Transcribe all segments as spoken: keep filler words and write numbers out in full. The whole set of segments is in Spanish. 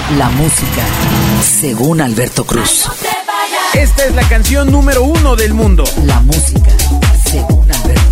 La música, según Alberto Cruz. Esta es la canción número uno del mundo. La música, según Alberto Cruz.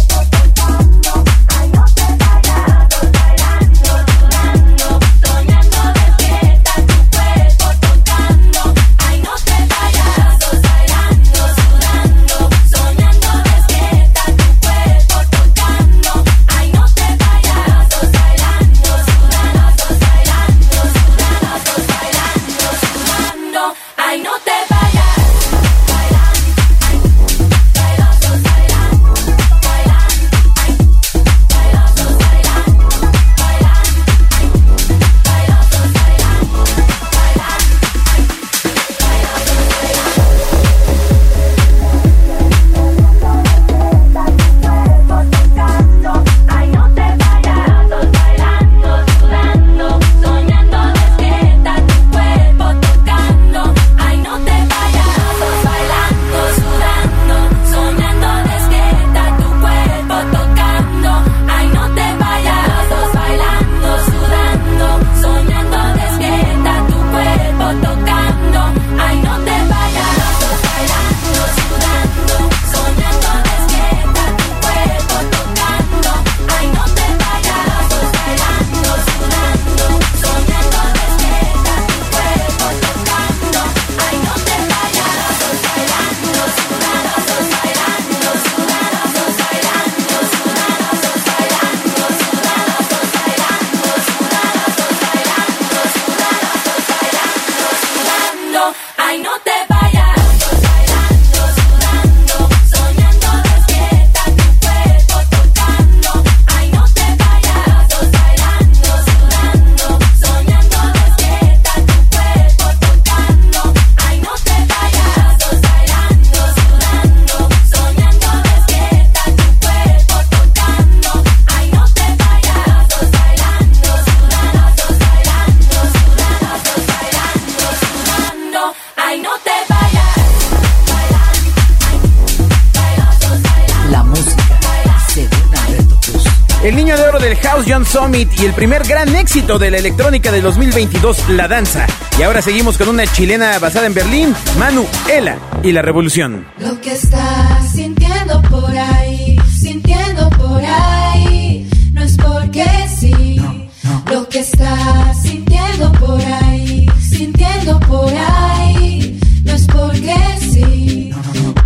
El niño de oro del House, John Summit, y el primer gran éxito de la electrónica del dos mil veintidós, La Danza. Y ahora seguimos con una chilena basada en Berlín, Manu, Ela y La Revolución. Lo que estás sintiendo por ahí, sintiendo por ahí, no es porque sí. No, no. Lo que estás sintiendo por ahí, sintiendo por ahí, no es porque sí. No, no, no.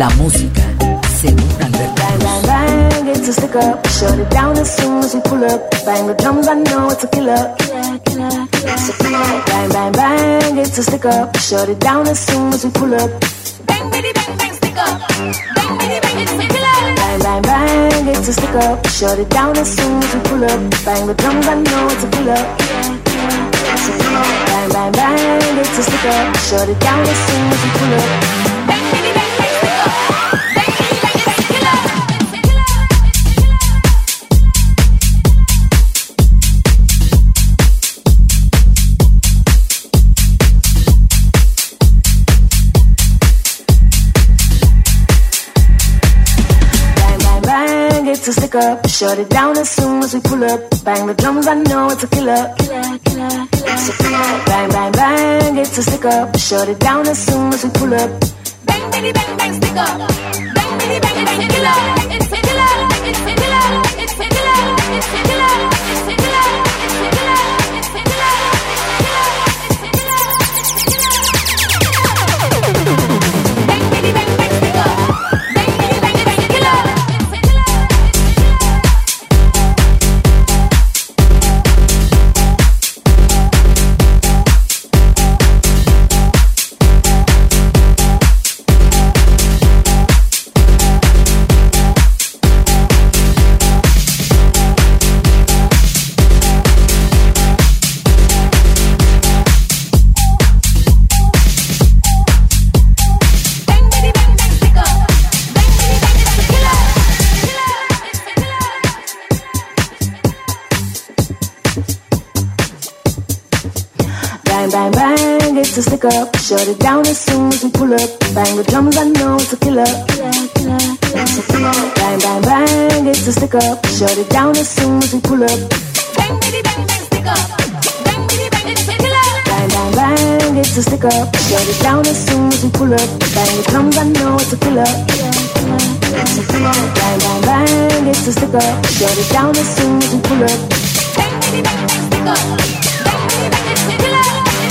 La música, según Alberto Cruz. Bang, bang, bang, it's a stick up. Shut it down as soon as we pull up. Bang the drums, I know it's a killer. Killer, killer, killer. Bang, bang, bang, it's a stick up. Shut it down as soon as we pull up. Bang, bitty, bang, bang, stick up. Bang, bitty, bang, it's a killer. Bang, bang, bang, it's a stick up. Shut it down as soon as we pull up. Bang the drums, I know it's a killer. Bang, bang, bang, it's a stick up. Shut it down as soon as we pull up. Bang, bitty, bang, bang, stick up. Bang, bitty, bang, it's a killer. It's a stick up, shut it down as soon as we pull up. Bang the drums, I know it's a killer. Killer, killer, killer. Bang, bang, bang, it's a stick up, shut it down as soon as we pull up. Bang, bitty, bang, bang, stick up. Bang, bitty, bang, it's a killer. It's a killer. It's a killer. It's a killer. It's a killer. It's a killer. It's a killer. It's a killer. Bang, bitty, bang, bang, stick up. Bang, bitty, bang, it's a killer. Bang, bang, bang, it's a stick up. Shut it down as soon as we pull up. Bang the drums, I know it's a killer. Killer, killer, killer. Bang, bang, bang, it's a stick up. Shut it down as soon as we pull up. Bang, bitty, bang, bang, stick up. Bang, bitty, bang, it's a killer. Bang, bang, bang, it's a stick up. Shut it down as soon as we pull up. Bang the drums, I know it's a killer. Bang, bang, bang, it's a stick up. Shut it down as soon as we pull up. Bang, bitty, bang, bang, stick up. Bang, bitty, bang, it's a killer.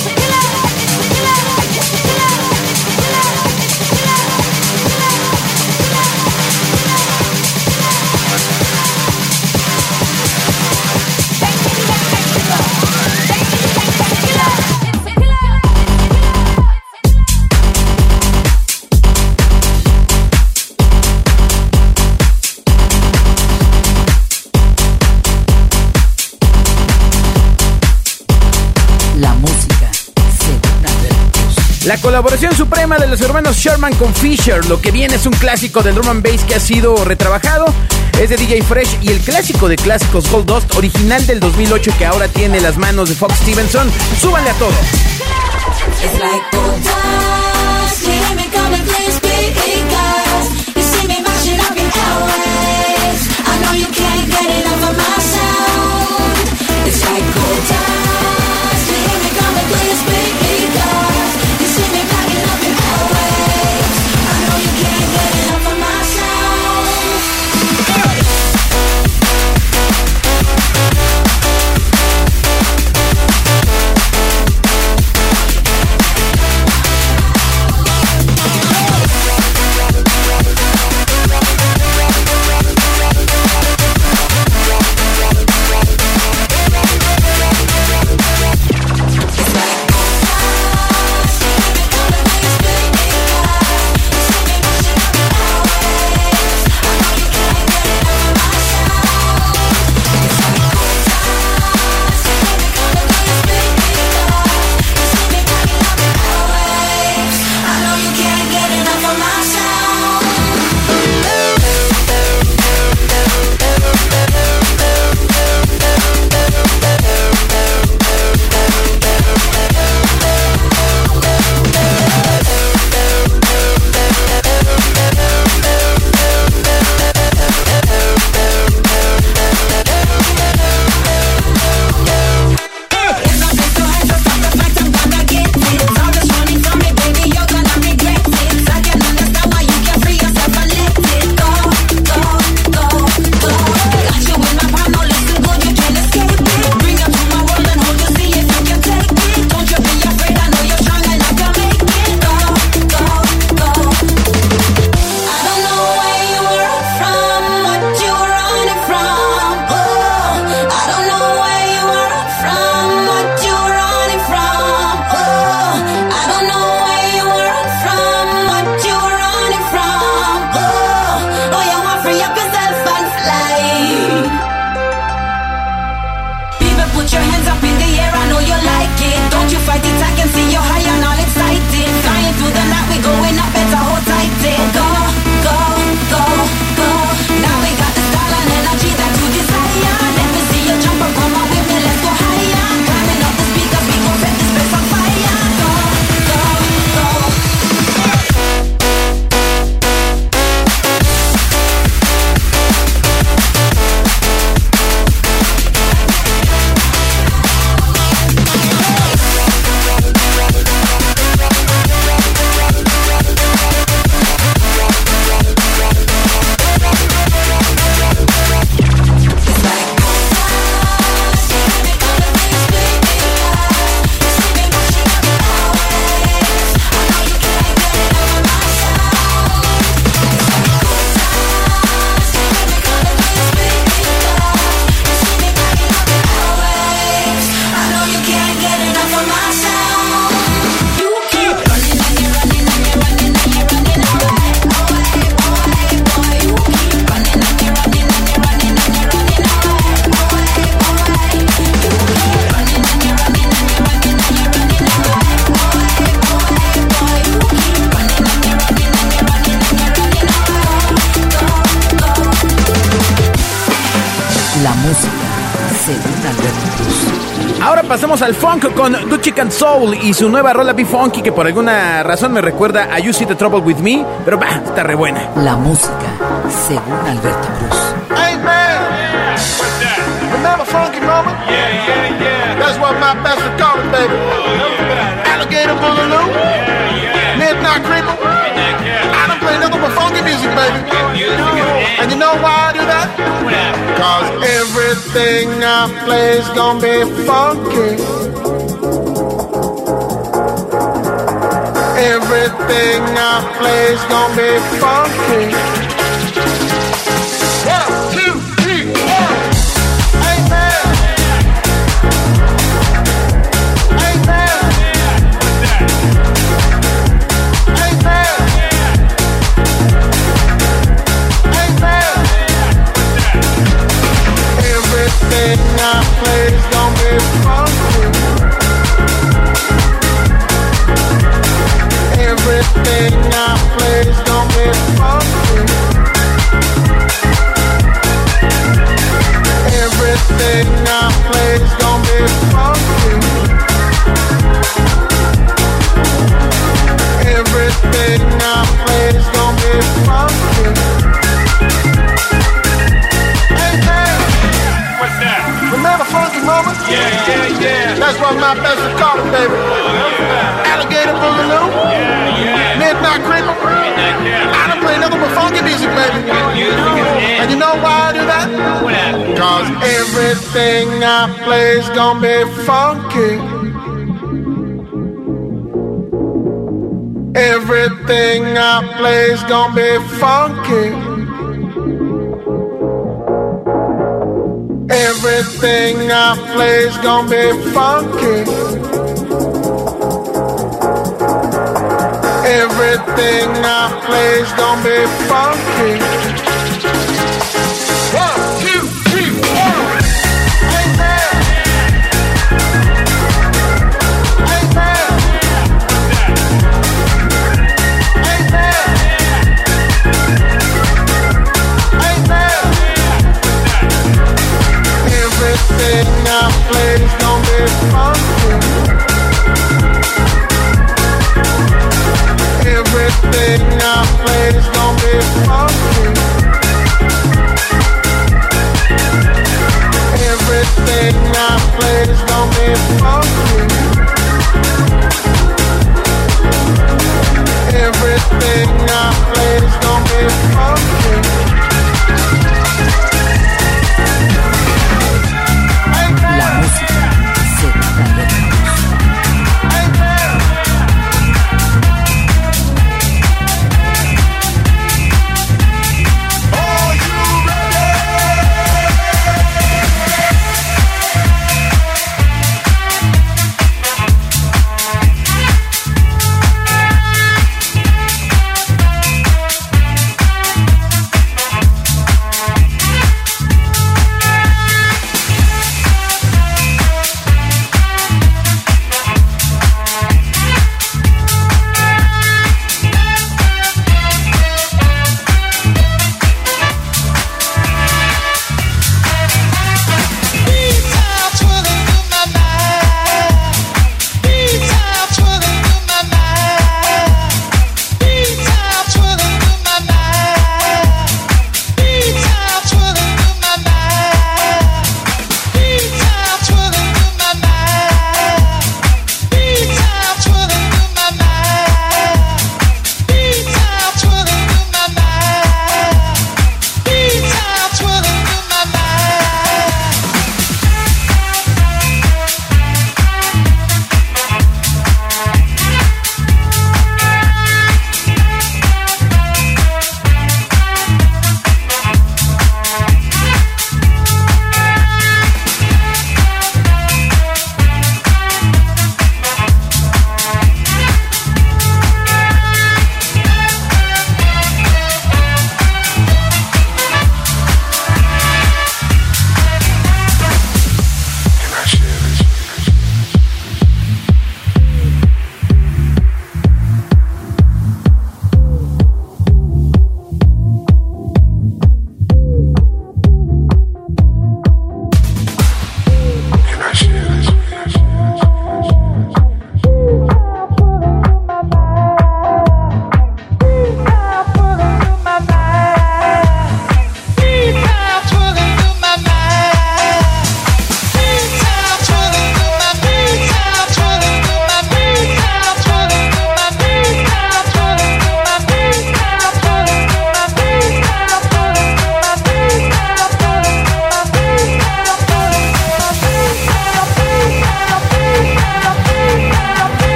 La colaboración suprema de los hermanos Sherman con Fisher. Lo que viene es un clásico del drum and bass que ha sido retrabajado. Es de D J Fresh y el clásico de clásicos Gold Dust, original del dos mil ocho, que ahora tiene las manos de Fox Stevenson. Súbanle a todo. It's like gold dust, you hear me coming, please speak, because you see me mashing up your airwaves. I know you can't get enough of my sound. It's like gold dust, you hear me coming, please speak, because you see me packing up your airwaves. I know you can't get enough of my sound. pasamos al funk con Gucci Can Soul y su nueva rola Be Funky, que por alguna razón me recuerda a You See the Trouble With Me, pero bah, está re buena. La música, según Alberto Cruz. Hey man, remember Funky Mama? Yeah, yeah, yeah. That's what my best would call it, baby. Alligator Boogaloo, Midnight Creeper. I done play nothing but funky music, baby. And you know why I do that? Cause everything I play's gonna be funky. Everything I play's gonna be funky. One, two, three, four. Amen. Amen. Amen. Amen. Everything I play's gonna be funky. Everything I play's gonna be funky. Everything I play's gonna be funky. Everything I play's gonna be funky. Amen. What's that? Remember Funky Mama? Yeah, yeah, yeah. That's what my best would call it, baby. Alligator Boogaloo, Yeah, yeah. Midnight Creeper. I done play nothing but funky music, baby. And you know why I do that? Cause everything I play's gonna be funky. Everything I play's gonna be funky. Everything I play's gonna be funky. Everything I play's gonna be funky. One, two, three, four. Amen. Amen. Amen. Amen. Everything I play's gonna be funky. Everything I play's gonna be funky. Everything I play's gonna be funky. Everything I play's gonna be funky. La música, según Alberto Cruz. Amen.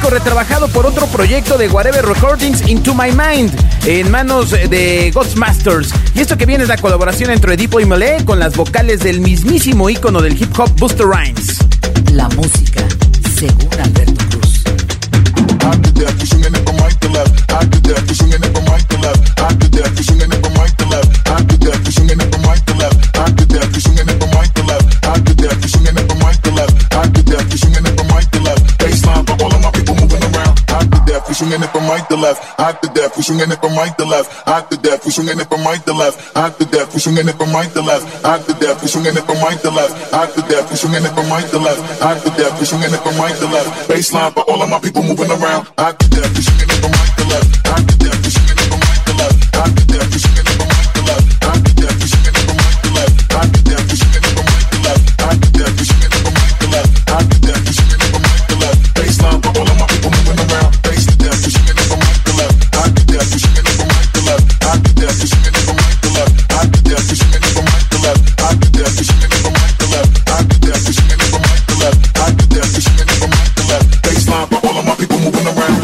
clásico retrabajado por otro proyecto de Whatever Recordings, Into My Mind, en manos de Ghostmasters. Y esto que viene es la colaboración entre Edipo y Melee con las vocales del mismísimo ícono del hip hop, Busta Rhymes. La música, según Alberto Cruz. Swinging it from right to left, hot to death. We swinging it from right to left, hot to death. We swinging it from right to left, hot to death. We swinging it from right to left, hot to death. We swinging it from right to left, hot to death. We swinging it from right to left, hot to death. We swinging it from right to left. Baseline for all of my people moving around, hot to death. We swinging it from right to left, hot to death. We swinging it from right to left, hot to death. We swinging it from right to left, hot to death. We swinging it from right to left, hot to death. We swinging it from right to left, hot to death. We swinging it from right to left, hot to death. We swinging it from right to left. Baseline for all of my people moving around, bass to death. We swinging it from right to left, hot to death. We swinging it from right to left, hot to death. We swinging it from right to left, hot to death. We swinging it from right to left, hot to death. We swinging it from right to left, hot to death. We swinging it from right to left, hot to death. We swinging it from right to left. Baseline for all of my people moving around.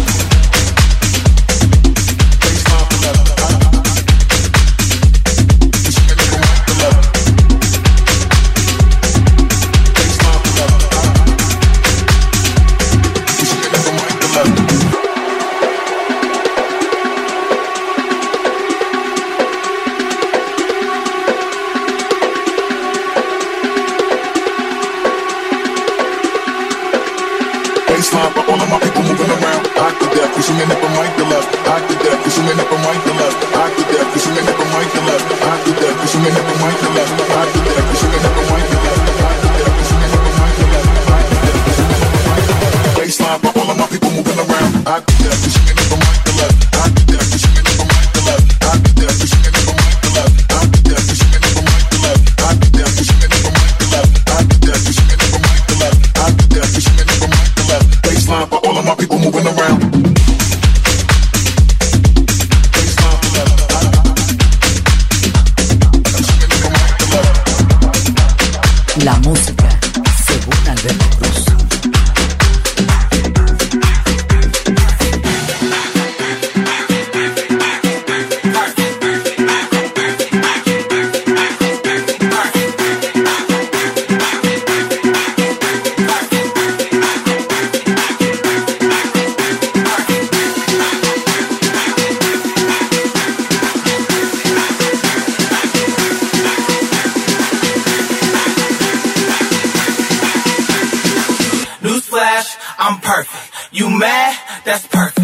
Baseline for all of my people moving around. Hot to death, we swinging it from right to left. Hot to death, we swinging it from right to left. Hot to death, we swinging it from right to left. Hot to death, we swinging it from right to left. Hot to death, we swinging it from right to left. Hot to death, we swinging it from right to left. Hot to death, we swinging it from right to left. Baseline for all of my people moving around. Hot to death, we swinging it from right to left. Hot to death, we swinging it from right to left. Hot to death, we swinging it from right to left. Hot to death, we swinging it from right to left. Hot to death, we swinging it from right to left. Hot to death, we swinging it from right to left. Hot to death, we swinging it from right to left. Baseline for all of my people moving around. La música, según Alberto Cruz. Newsflash, I'm perfect. You mad? That's perfect.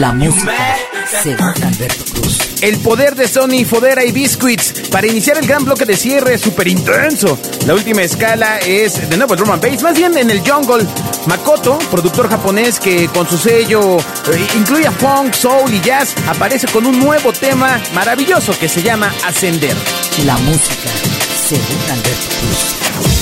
La música, según Alberto Cruz. El poder de Sony, Fodera y Biscuits para iniciar el gran bloque de cierre súper intenso. La última escala es de nuevo el drum and bass, más bien en el jungle. Makoto, productor japonés que con su sello eh, incluye funk, soul y jazz, aparece con un nuevo tema maravilloso que se llama Ascender. La música, según Alberto Cruz.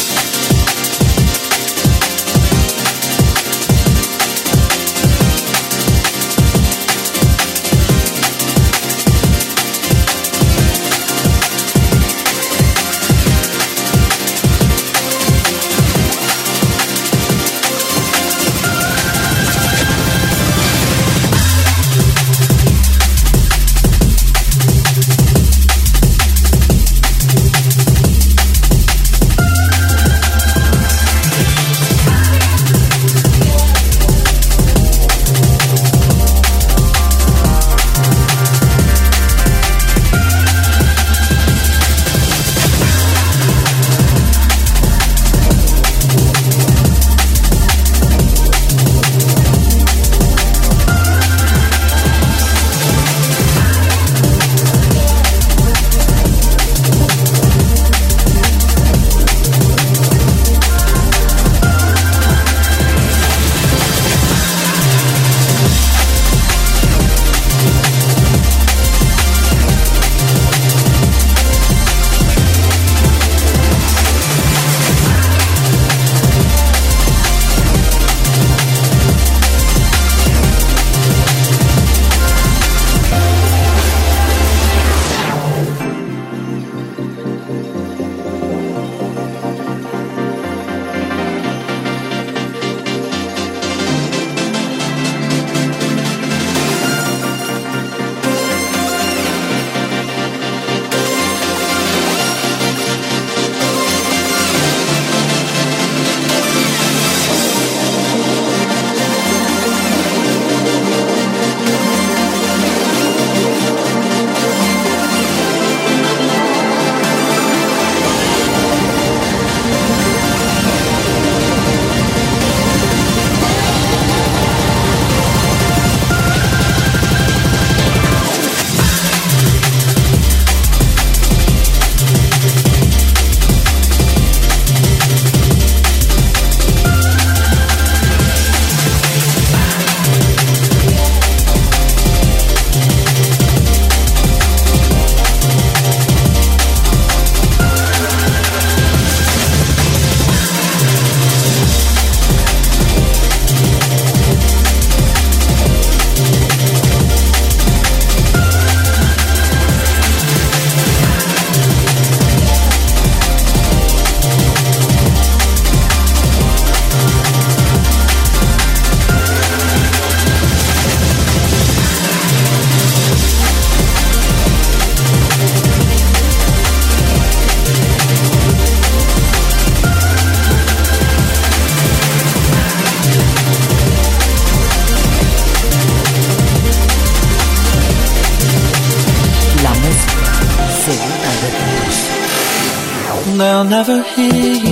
They'll never hear you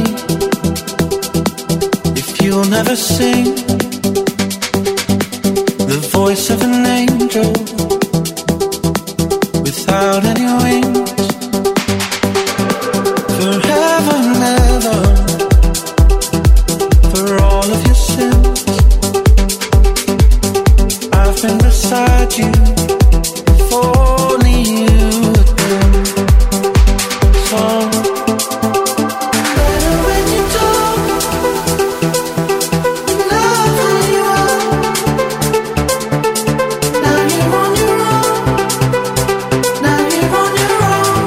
if you'll never sing the voice of an angel without any wings. Forever and ever, for all of your sins, I've been beside you. If only you had been so. Now you're on your own.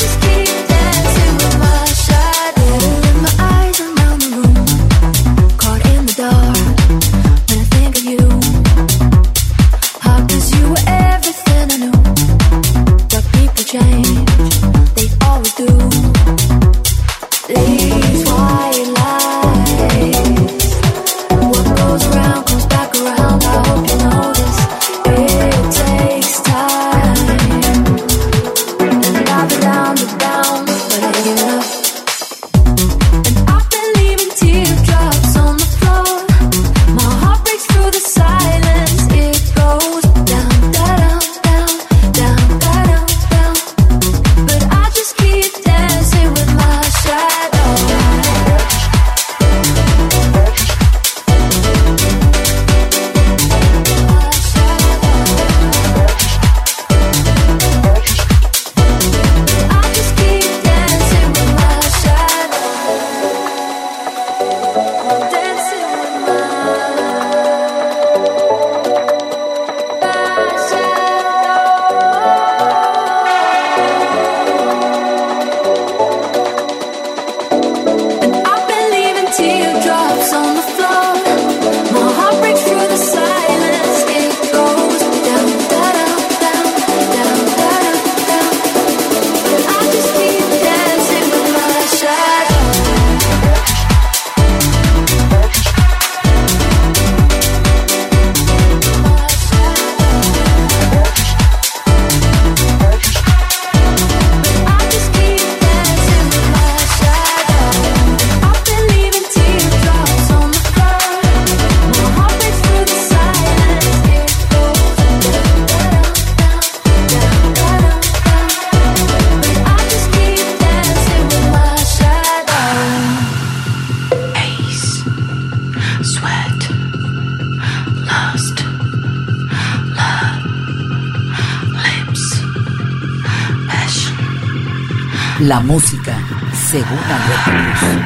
La música según Alberto Cruz.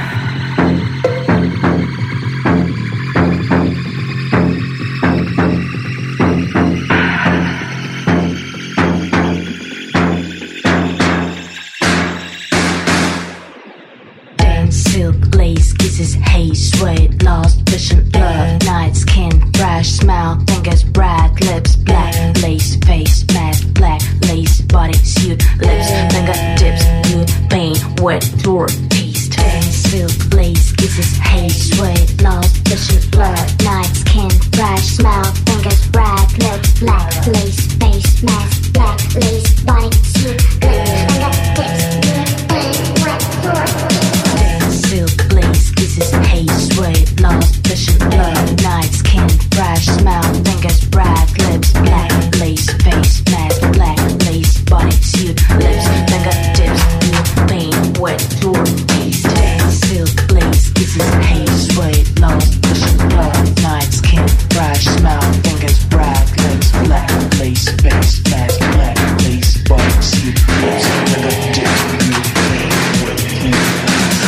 Silk, lace, kisses, haze, sweat, lost vision, love, night, skin, fresh smile, fingers, bright lips, black lace, face, mask, black lace, body, suit, lips, fingertips, good pain, wet floor, taste. Silk, lace, kisses, haze, sweat, lost vision, love, night, skin, fresh smile, fingers, bright lips, black lace, face, mask, black lace, body, suit, lips, fingertips, good pain, wet floor, taste. Silk, lace, kisses, haze, sweat, lost vision, blood, night, skin, fresh smile, fingers, bright lips, black lace, face, mask, black lace, body, suit, lips, fingertips, good pain, wet floor, taste. Silk, lace, kisses, haze, sweat, lost vision, blood, night, skin, fresh smile, fingers, bright lips, black lace, face, mask, black lace, body, suit, lips, fingertips, good pain, wet floor.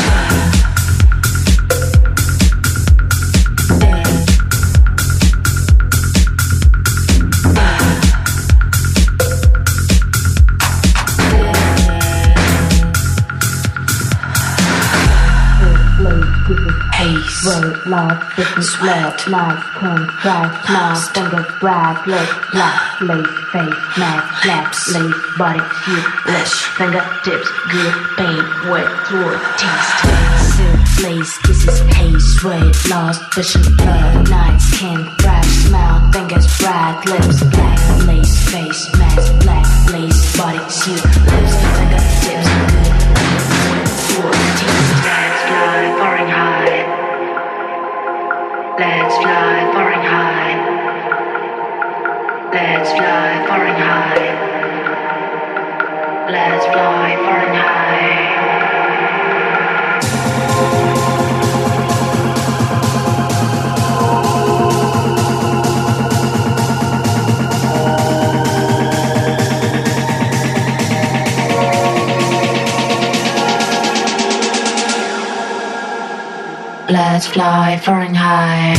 Word, love, business, love, nice, clean, dry, smile, fingers, bright, lip, black, lace, face, mask, black, lace, body, suit, lips, fingertips, good pain, wet floor, taste. Silk, lace, kisses, haze, sweat, lost vision, blood, night, skin, fresh smile, fingers, bright, lips, black, lace, face, mask, black, lace, body, suit, lips, fingertips, good pain, wet floor, taste. Let's fly, foreign high. Let's fly foreign high. Let's fly foreign high. Let's fly foreign high. Let's fly foreign high.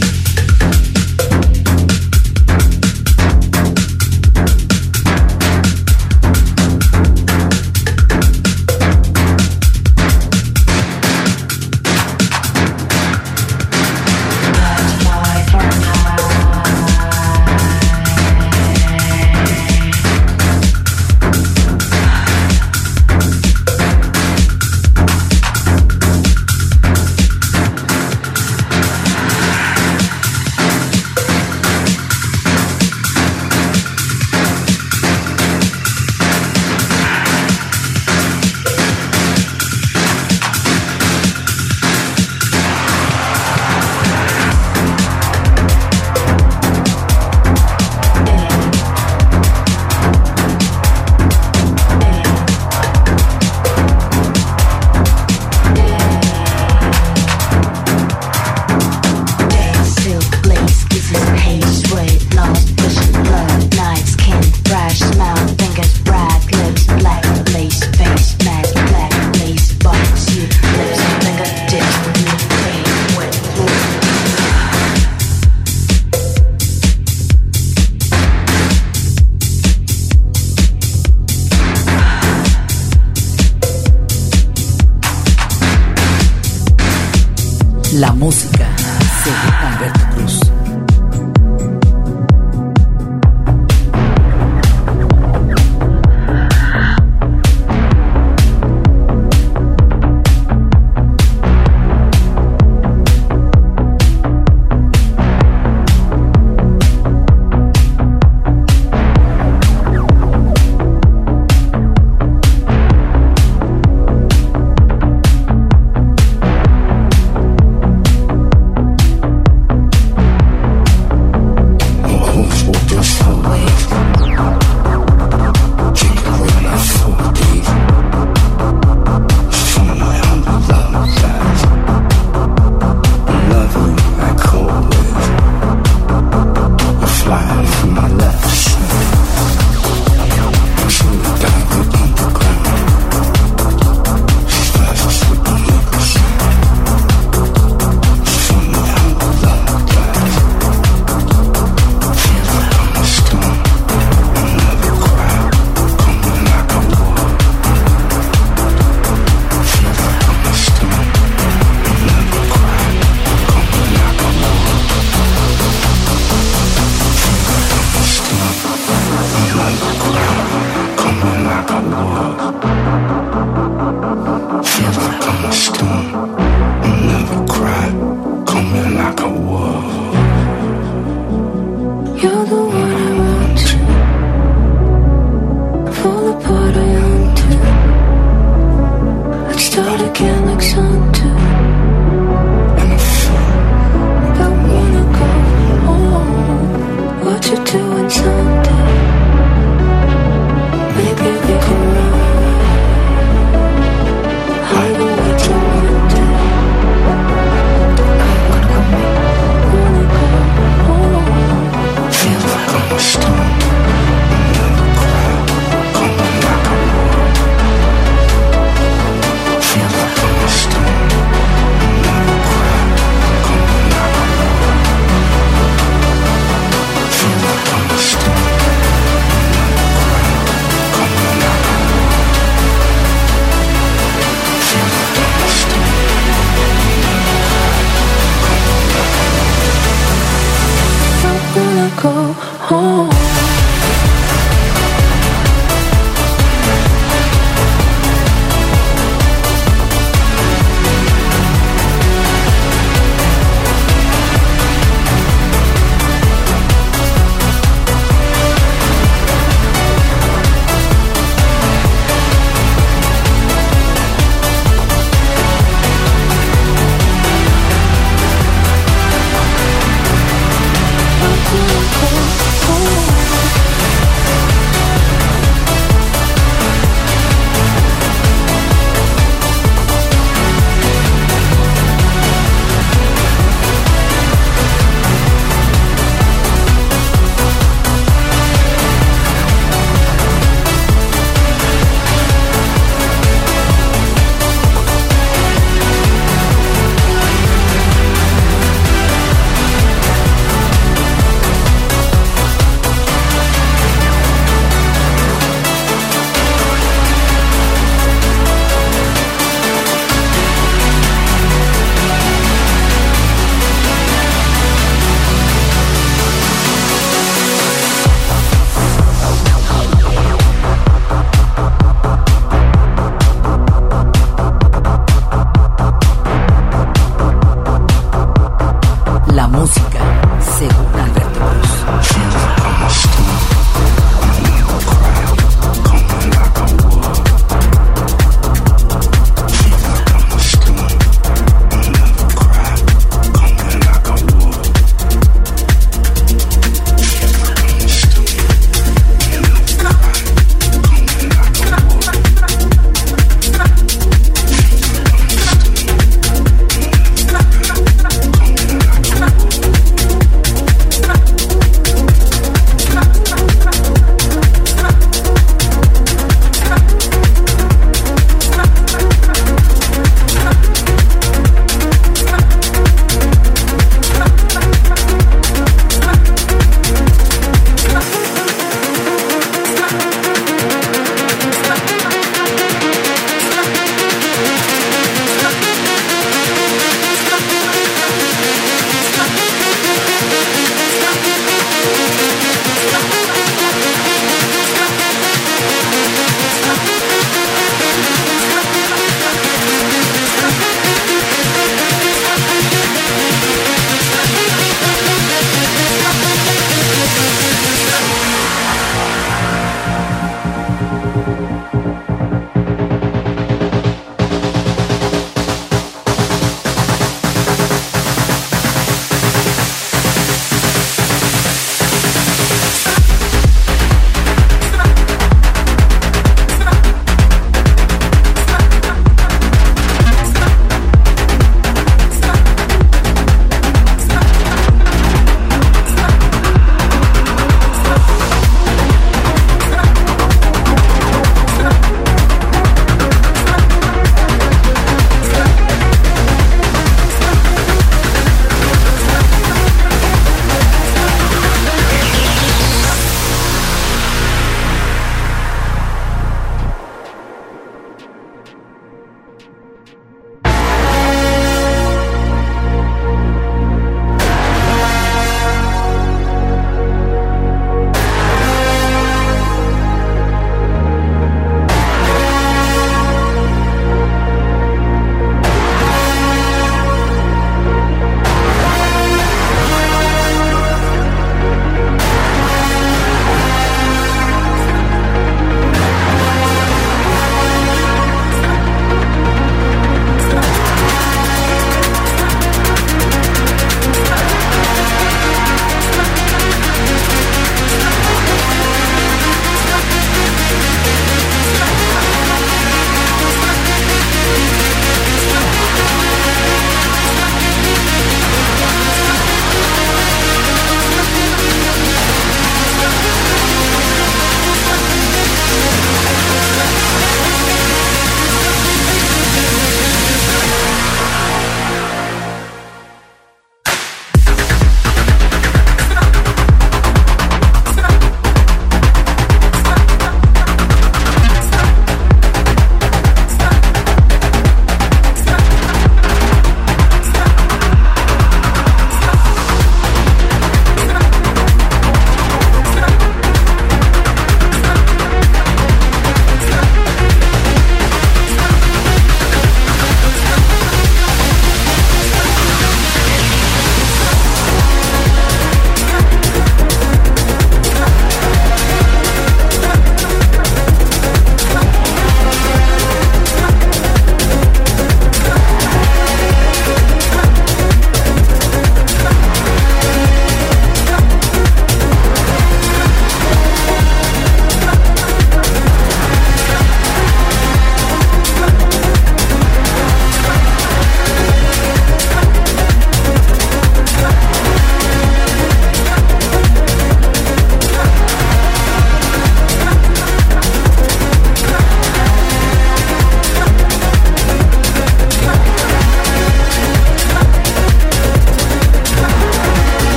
La música según Alberto Cruz.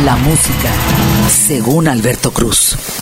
La música según Alberto Cruz.